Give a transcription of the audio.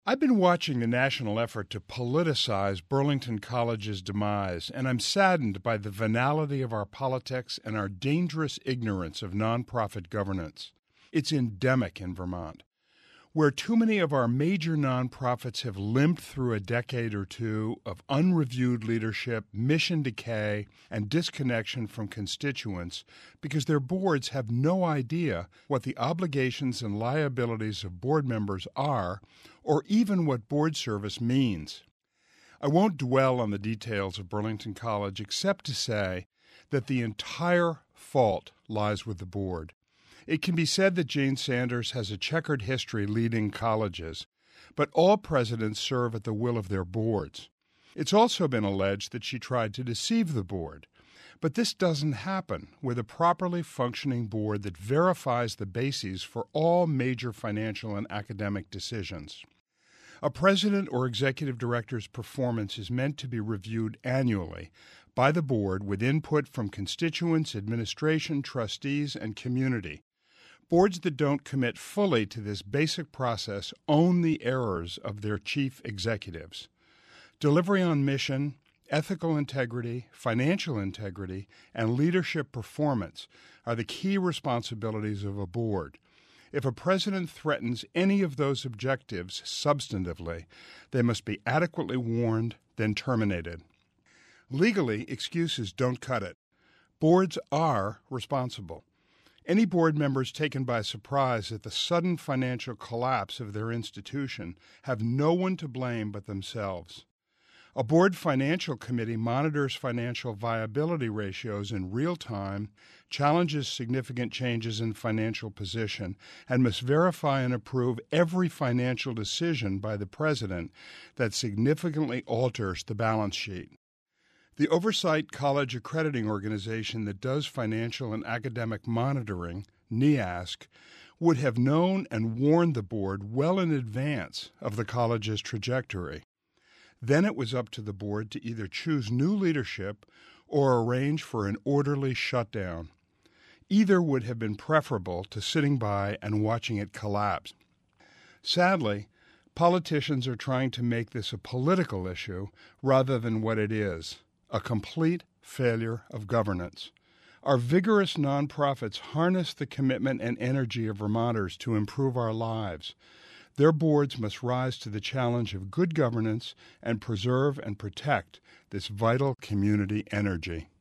I've been watching the national effort to politicize Burlington College's demise, and I'm saddened by the venality of our politics and our dangerous ignorance of nonprofit governance. It's endemic in Vermont. Where too many of our major nonprofits have limped through a decade or two of unreviewed leadership, mission decay, and disconnection from constituents because their boards have no idea what the obligations and liabilities of board members are or even what board service means. I won't dwell on the details of Burlington College except to say that the entire fault lies with the board. It can be said that Jane Sanders has a checkered history leading colleges, but all presidents serve at the will of their boards. It's also been alleged that she tried to deceive the board. But this doesn't happen with a properly functioning board that verifies the bases for all major financial and academic decisions. A president or executive director's performance is meant to be reviewed annually by the board with input from constituents, administration, trustees, and community. Boards that don't commit fully to this basic process own the errors of their chief executives. Delivery on mission, ethical integrity, financial integrity, and leadership performance are the key responsibilities of a board. If a president threatens any of those objectives substantively, they must be adequately warned, then terminated. Legally, excuses don't cut it. Boards are responsible. Any board members taken by surprise at the sudden financial collapse of their institution have no one to blame but themselves. A board financial committee monitors financial viability ratios in real time, challenges significant changes in financial position, and must verify and approve every financial decision by the president that significantly alters the balance sheet. The Oversight College Accrediting Organization that does financial and academic monitoring, NEASC, would have known and warned the board well in advance of the college's trajectory. Then it was up to the board to either choose new leadership or arrange for an orderly shutdown. Either would have been preferable to sitting by and watching it collapse. Sadly, politicians are trying to make this a political issue rather than what it is, a complete failure of governance. Our vigorous nonprofits harness the commitment and energy of Vermonters to improve our lives. Their boards must rise to the challenge of good governance and preserve and protect this vital community energy.